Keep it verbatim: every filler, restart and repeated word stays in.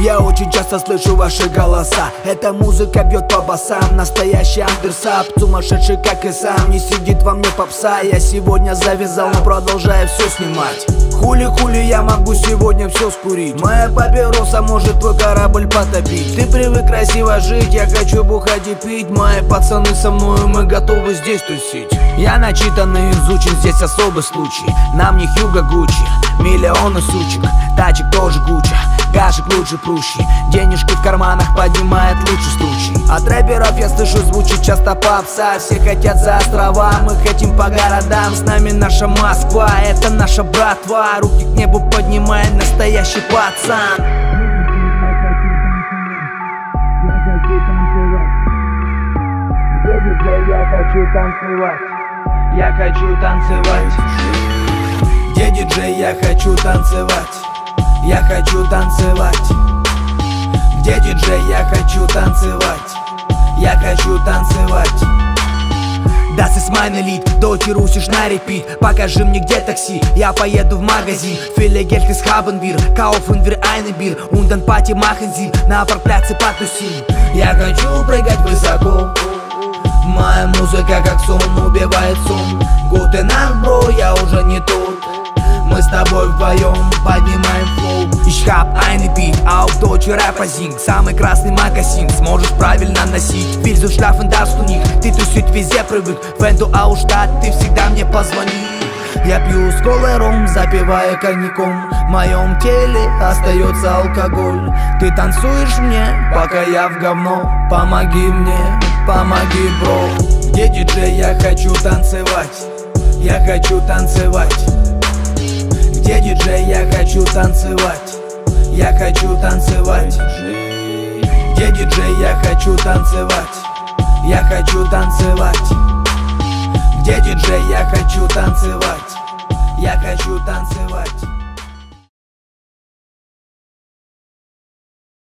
Я очень часто слышу ваши голоса. Эта музыка бьет по басам. Настоящий андерсап, сумасшедший как и сам. Не сидит во мне попса. Я сегодня завязал, но продолжаю все снимать. Хули-хули я могу сегодня все скурить. Моя папироса может твой корабль потопить. Ты привык красиво жить, я хочу бухать и пить. Мои пацаны со мною, мы готовы здесь тусить. Я начитанный, изучен, здесь особый случай. Нам не Хьюго Гуччи, миллионы сучек, тачек тоже куча, гашек лучше прущий. Денежки в карманах поднимает лучший случай. От рэперов я слышу, звучит часто попса. Все хотят за острова, мы хотим по городам. С нами наша Москва, это наша братва. Руки к небу поднимает настоящий пацан. Я хочу танцевать, я хочу танцевать. Где диджей, я хочу танцевать, я хочу танцевать. Где диджей, я хочу танцевать, я хочу танцевать. Das ist meine Lied, Deutsche Russisch на repeat. Покажи мне, где такси, я поеду в магазин. Viele Geld ist haben wir, kaufen wir eine Bier. Und dann Party machen sie, на паркпляце потусим. Я хочу прыгать высоко, моя музыка как сон, убивает сон. Gute Nacht, бро, я уже не тот. Мы с тобой вдвоем поднимаем флоу. Ich hab eine Beat, auf deutsche Rapper singt. Самый красный магазин, сможешь правильно носить. Willst du schlafen, darfst du nicht, ты тусить везде привык. Wenn du ausstatt, ты всегда мне позвони. Я пью с колой ром, запивая коньяком. В моем теле остается алкоголь. Ты танцуешь мне, пока я в говно. Помоги мне, помоги, бро. Где диджей, я хочу танцевать, я хочу танцевать. Где диджей, я хочу танцевать, я хочу танцевать. Где диджей, я хочу танцевать, я хочу танцевать. Где диджей, я хочу танцевать, я хочу танцевать.